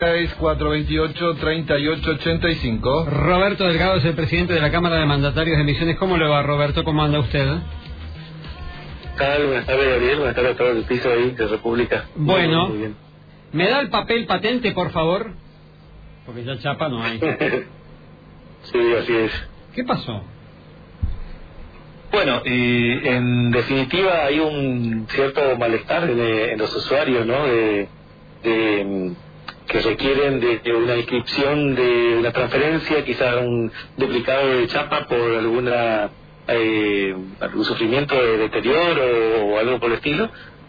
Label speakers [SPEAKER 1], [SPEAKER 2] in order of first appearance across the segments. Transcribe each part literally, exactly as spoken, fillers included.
[SPEAKER 1] cuatro veintiocho, treinta y ocho ochenta y cinco.
[SPEAKER 2] Roberto Delgado es el presidente de la Cámara de Mandatarios de Misiones. ¿Cómo le va, Roberto? ¿Cómo anda usted?
[SPEAKER 3] Tal, buenas tardes, Gabriel, buenas tardes a todo el piso ahí de República.
[SPEAKER 2] Bueno,
[SPEAKER 3] muy bien.
[SPEAKER 2] ¿Me da el papel patente, por favor? Porque ya chapa no hay.
[SPEAKER 3] Sí, así es.
[SPEAKER 2] ¿Qué pasó?
[SPEAKER 3] Bueno, y en definitiva hay un cierto malestar en, en los usuarios, ¿no? De, de que requieren de, de una inscripción de una transferencia, quizá un duplicado de chapa por alguna eh, algún sufrimiento de deterioro o algo por el estilo,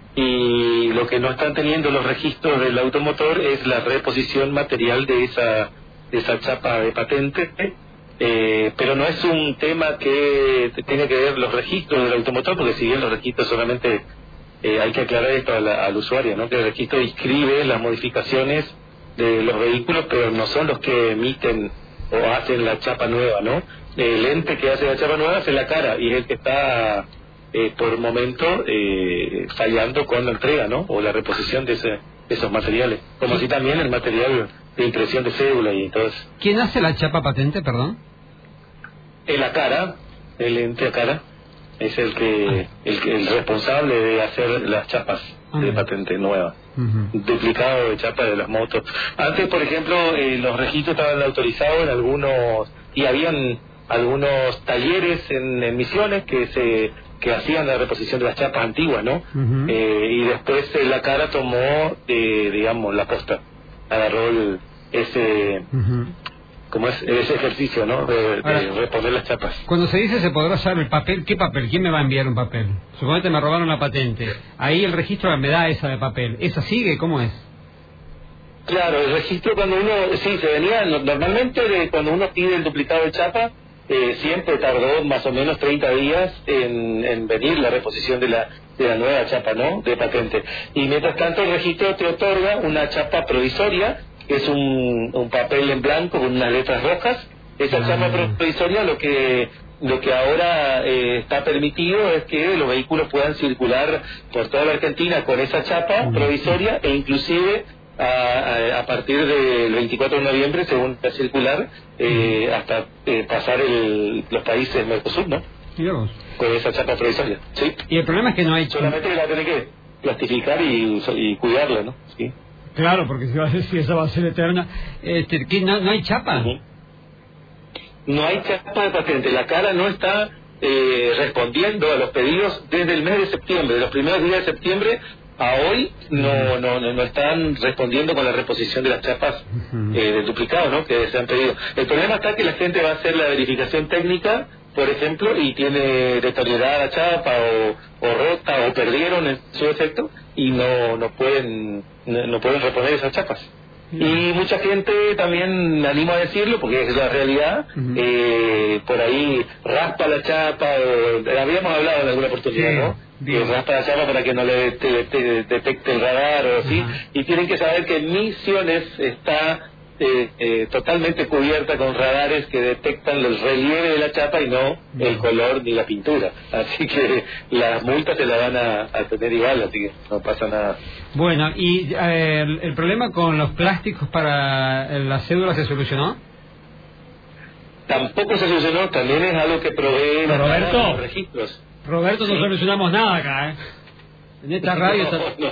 [SPEAKER 3] y lo que no están teniendo los registros del automotor es la reposición material de esa de esa chapa de patente. Eh, pero no es un tema que tiene que ver los registros del automotor, porque si bien los registros solamente eh, hay que aclarar esto al, al usuario, ¿no? Que el registro inscribe las modificaciones de los vehículos, pero no son los que emiten o hacen la chapa nueva, ¿no? El ente que hace la chapa nueva es la cara, y es el que está eh, por momento eh, fallando con la entrega, ¿no? O la reposición de, ese, de esos materiales, como así también el material de impresión de cédula y todo eso.
[SPEAKER 2] ¿Quién hace la chapa patente, perdón?
[SPEAKER 3] En la cara, el ente a cara es el que el, que- el responsable de hacer las chapas
[SPEAKER 2] Ah,
[SPEAKER 3] de
[SPEAKER 2] bien.
[SPEAKER 3] patente nueva,
[SPEAKER 2] Uh-huh.
[SPEAKER 3] duplicado de chapa de las motos. Antes, por ejemplo, eh, los registros estaban autorizados en algunos, y habían algunos talleres en, en Misiones que se que hacían la reposición de las chapas antiguas, ¿no?
[SPEAKER 2] Uh-huh.
[SPEAKER 3] Eh, y después eh, la cara tomó, eh, digamos, la posta, agarró el, ese
[SPEAKER 2] Uh-huh.
[SPEAKER 3] como es ese ejercicio, ¿no? De, de
[SPEAKER 2] Ahora,
[SPEAKER 3] reponer las chapas.
[SPEAKER 2] Cuando se dice se podrá usar el papel, ¿qué papel? ¿Quién me va a enviar un papel? Suponete me robaron la patente. Ahí el registro me da esa de papel. ¿Esa sigue? ¿Cómo es?
[SPEAKER 3] Claro, el registro cuando uno, sí, se venía, no- normalmente de cuando uno pide el duplicado de chapa, eh, siempre tardó más o menos treinta días en, en venir la reposición de la de la nueva chapa, ¿no? De patente. Y mientras tanto el registro te otorga una chapa provisoria, que es un, un papel en blanco con unas letras rojas. Esa
[SPEAKER 2] Ah.
[SPEAKER 3] chapa provisoria lo que lo que ahora eh, está permitido es que los vehículos puedan circular por toda la Argentina con esa chapa
[SPEAKER 2] Mm.
[SPEAKER 3] provisoria, e inclusive a, a, a partir del veinticuatro de noviembre, según la circular, eh, hasta eh, pasar el, los países Mercosur, ¿no?
[SPEAKER 2] Mirá vos.
[SPEAKER 3] Con esa chapa provisoria, ¿sí?
[SPEAKER 2] Y el problema es que no hay...
[SPEAKER 3] Solamente que la tiene que plastificar y, y cuidarla, ¿no? ¿Sí?
[SPEAKER 2] Claro, porque si, va a ser, si esa va a ser eterna... Este, ¿qué, no, ¿No hay chapa?
[SPEAKER 3] Ujú. No hay chapa de patente. La cara no está eh, respondiendo a los pedidos desde el mes de septiembre. De los primeros días de septiembre a hoy no no no, no están respondiendo con la reposición de las chapas
[SPEAKER 2] Ujú.
[SPEAKER 3] eh, del duplicado, ¿no? Que se han pedido. El problema está que la gente va a hacer la verificación técnica, por ejemplo, y tiene deteriorada la chapa o, o rota o perdieron en su efecto, y no no pueden no, no pueden reponer esas chapas. Y mucha gente también, me animo a decirlo porque es la realidad,
[SPEAKER 2] Ujú.
[SPEAKER 3] eh, por ahí raspa la chapa, o, habíamos hablado en alguna oportunidad,
[SPEAKER 2] Sí,
[SPEAKER 3] ¿no?
[SPEAKER 2] bien.
[SPEAKER 3] Que raspa la chapa para que no le te- te- detecte el radar o así,
[SPEAKER 2] Ajá.
[SPEAKER 3] y tienen que saber que Misiones está eh, eh, totalmente cubierta con radares que detectan el relieve de la chapa y no
[SPEAKER 2] Bien.
[SPEAKER 3] el color ni la pintura, así que las multas se las van a, a tener igual, así que no pasa nada.
[SPEAKER 2] Bueno, ¿y eh, el, el problema con los plásticos para eh, la cédula se solucionó?
[SPEAKER 3] Tampoco se solucionó, también es algo que provee
[SPEAKER 2] Pero,
[SPEAKER 3] la
[SPEAKER 2] Roberto.
[SPEAKER 3] los registros.
[SPEAKER 2] Roberto, no
[SPEAKER 3] Sí.
[SPEAKER 2] solucionamos nada acá, ¿eh? En esta radio... está-
[SPEAKER 3] No,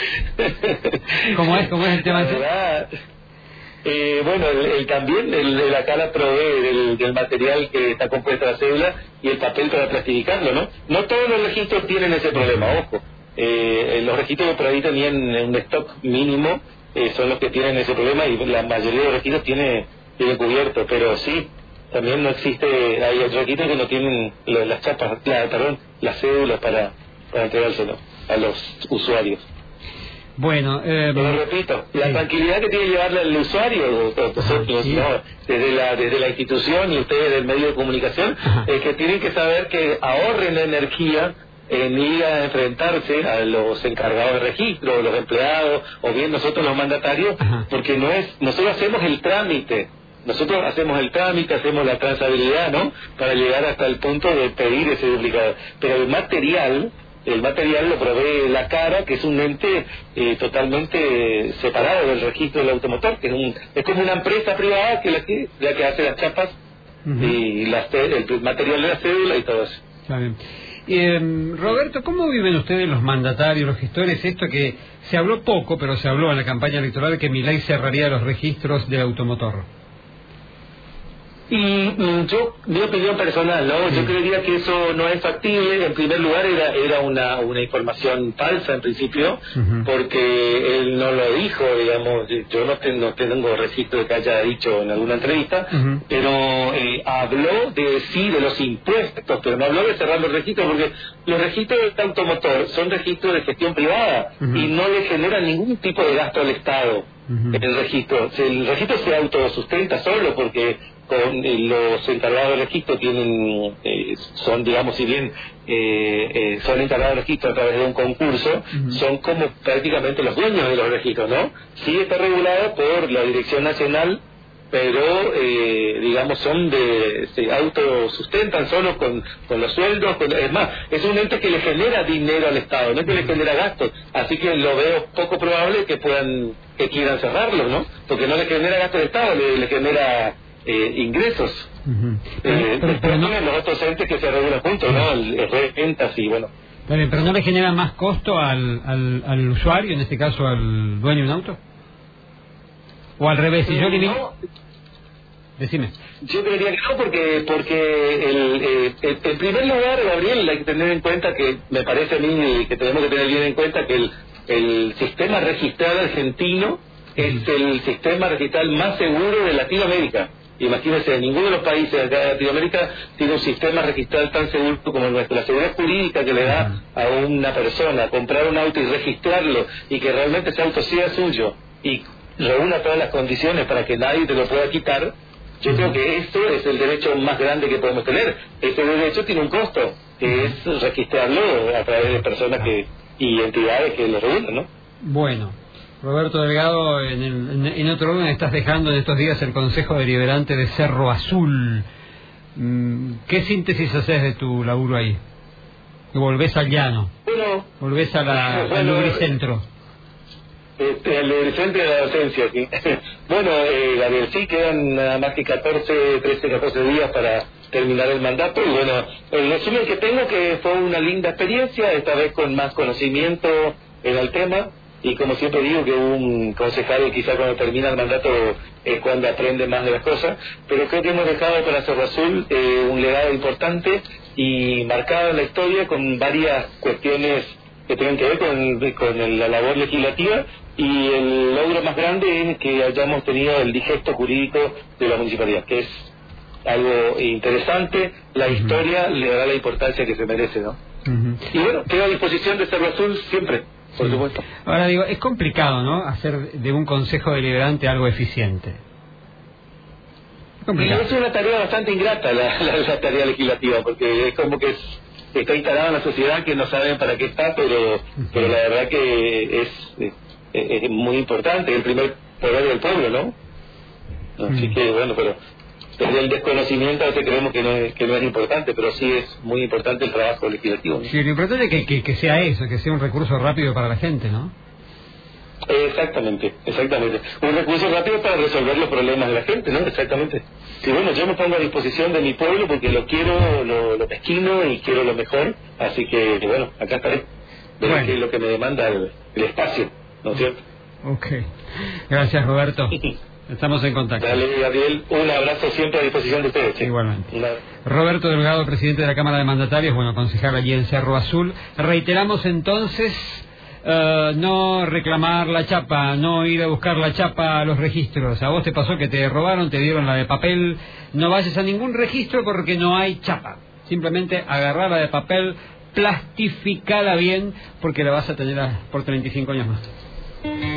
[SPEAKER 3] no.
[SPEAKER 2] ¿Cómo es? ¿Cómo es el tema
[SPEAKER 3] La
[SPEAKER 2] ese?
[SPEAKER 3] verdad, eh, bueno, el, el también el, el acá la provee del, del material que está compuesta la cédula y el papel para plastificarlo, ¿no? No todos los registros tienen ese problema, ojo. Eh, los registros que por ahí tenían un stock mínimo eh, son los que tienen ese problema, y la mayoría de los registros tiene, tiene cubierto, pero sí, también no existe, hay registros que no tienen la- las chapas, la, perdón, las cédulas para, para entregárselo a los usuarios.
[SPEAKER 2] Bueno, eh,
[SPEAKER 3] Pero repito, la
[SPEAKER 2] sí.
[SPEAKER 3] tranquilidad que tiene que llevarle al usuario, o- o nosotros,
[SPEAKER 2] sí.
[SPEAKER 3] ¿no? desde la desde la institución y ustedes del medio de comunicación,
[SPEAKER 2] Ajá.
[SPEAKER 3] es que tienen que saber que ahorren la energía en ir a enfrentarse a los encargados de registro, los empleados, o bien nosotros los mandatarios,
[SPEAKER 2] Ajá.
[SPEAKER 3] porque no es, nosotros hacemos el trámite, nosotros hacemos el trámite, hacemos la trazabilidad, ¿no? Para llegar hasta el punto de pedir ese duplicado. Pero el material el material lo provee la CARA, que es un ente eh, totalmente separado del registro del automotor, que es, un, es como una empresa privada que la que, la que hace las chapas uh-huh. y las, el material de la cédula y todo eso.
[SPEAKER 2] Está bien. Eh, Roberto, ¿cómo viven ustedes los mandatarios, los gestores, esto que se habló poco, pero se habló en la campaña electoral, que Milei cerraría los registros del automotor?
[SPEAKER 3] Y, y yo, mi opinión personal, ¿no? Sí. Yo creería que eso no es factible. En primer lugar, era era una una información falsa en principio, uh-huh. porque él no lo dijo, digamos. Yo no tengo, no tengo registro de que haya dicho en alguna entrevista, uh-huh. pero eh, habló de sí de los impuestos, pero no habló de cerrar los registros, porque los registros del automotor son registros de gestión privada uh-huh. y no le generan ningún tipo de gasto al Estado. Uh-huh. El registro, el registro se autosustenta solo porque con eh, los encargados del registro tienen eh, son digamos si bien eh, eh, son encargados del registro a través de un concurso, uh-huh. son como prácticamente los dueños de los registros, ¿no? Sí está regulado por la Dirección Nacional, pero eh, digamos son de se autosustentan solo con con los sueldos, con, es más, es un ente que le genera dinero al Estado, no es que le genera gastos, así que lo veo poco probable que puedan que quieran cerrarlo, ¿no? Porque no le genera gastos al Estado, le, le genera Eh, ingresos. Uh-huh. eh, pero, pero no los otros entes que se regulan juntos, ¿no? El, el rentas y bueno.
[SPEAKER 2] Pero, pero no le genera más costo al, al, al usuario, en este caso al dueño de un auto. O al revés, si yo le digo. No. Decime.
[SPEAKER 3] Yo creería que no, porque porque el, eh, el, en primer lugar, Gabriel, hay que tener en cuenta que me parece a mí que tenemos que tener bien en cuenta que el, el sistema registral argentino uh-huh. es el sistema registral más seguro de Latinoamérica. Imagínense, ninguno de los países de acá de Latinoamérica tiene un sistema registral tan seguro como el nuestro. La seguridad jurídica que le da a una persona comprar un auto y registrarlo y que realmente ese auto sea suyo y reúna todas las condiciones para que nadie te lo pueda quitar, yo creo que esto es el derecho más grande que podemos tener. Ese derecho tiene un costo, que es registrarlo a través de personas que y entidades que lo reúnan, ¿no?
[SPEAKER 2] Bueno. Roberto Delgado, en, el, en otro orden estás dejando en estos días el Consejo Deliberante de Cerro Azul. ¿Qué síntesis haces de tu laburo ahí? ¿Volvés al llano?
[SPEAKER 3] Bueno,
[SPEAKER 2] ¿Volvés a la, bueno, al lubricentro?
[SPEAKER 3] Este, al lubricentro de la docencia aquí. Bueno, eh, Gabriel, sí, quedan nada más que catorce, trece, catorce días para terminar el mandato. Y bueno, el resumen que tengo que fue una linda experiencia, esta vez con más conocimiento en el tema. Y como siempre digo que un concejal quizá cuando termina el mandato es cuando aprende más de las cosas, pero creo que hemos dejado para Cerro Azul eh, un legado importante y marcado en la historia con varias cuestiones que tienen que ver con, con la labor legislativa, y el logro más grande es que hayamos tenido el digesto jurídico de la municipalidad, que es algo interesante. La uh-huh. historia le dará la importancia que se merece, ¿no? Uh-huh. Y bueno, quedo a disposición de Cerro Azul siempre. Por supuesto.
[SPEAKER 2] Ahora digo, es complicado, ¿no?, hacer de un consejo deliberante algo eficiente.
[SPEAKER 3] Es, es una tarea bastante ingrata la, la, la tarea legislativa, porque es como que es, está instalada en la sociedad que no saben para qué está, pero uh-huh. pero la verdad que es, es, es muy importante, el primer poder del pueblo, ¿no? Así uh-huh. que bueno, pero desde el desconocimiento a veces creemos que no, es, que no es importante, pero sí es muy importante el trabajo legislativo, ¿no?
[SPEAKER 2] Sí, lo importante es que, que, que sea eso, que sea un recurso rápido para la gente, ¿no?
[SPEAKER 3] Exactamente, exactamente. Un recurso rápido para resolver los problemas de la gente, ¿no? Exactamente. Y bueno, yo me pongo a disposición de mi pueblo porque lo quiero, lo, lo pesquino y quiero lo mejor, así que bueno, acá estaré. Veré bueno. qué es lo que me demanda el, el espacio, ¿no es cierto?
[SPEAKER 2] Ok. Gracias, Roberto. Estamos en contacto.
[SPEAKER 3] Dale, Gabriel, un abrazo siempre a disposición de ustedes. ¿Sí?
[SPEAKER 2] Igualmente. Roberto Delgado, presidente de la Cámara de Mandatarios, bueno, concejal allí en Cerro Azul. Reiteramos entonces, uh, no reclamar la chapa, no ir a buscar la chapa a los registros. A vos te pasó que te robaron, te dieron la de papel, no vayas a ningún registro porque no hay chapa. Simplemente agarrar la de papel, plastificala bien, porque la vas a tener por treinta y cinco años más.